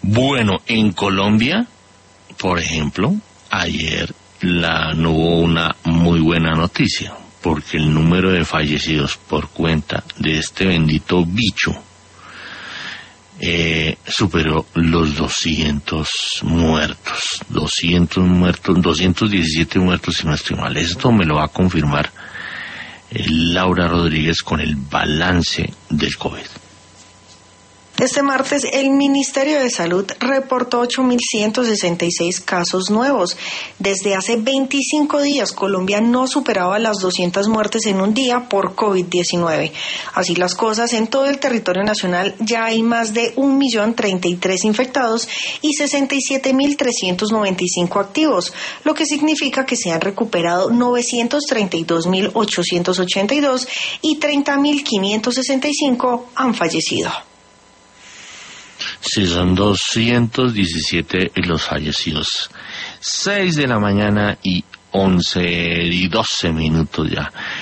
Bueno, en Colombia, por ejemplo, ayer no hubo una muy buena noticia, porque el número de fallecidos por cuenta de este bendito bicho superó los 200 muertos, 217 muertos si no estoy mal. Esto me lo va a confirmar Laura Rodríguez con el balance del COVID. Este martes, el Ministerio de Salud reportó 8.166 casos nuevos. Desde hace 25 días, Colombia no superaba las 200 muertes en un día por COVID-19. Así las cosas, en todo el territorio nacional ya hay más de 1.033.000 infectados y 67.395 activos, lo que significa que se han recuperado 932.882 y 30.565 han fallecido. Sí, son 217 los fallecidos. 6 de la mañana y 11 y 12 minutos ya.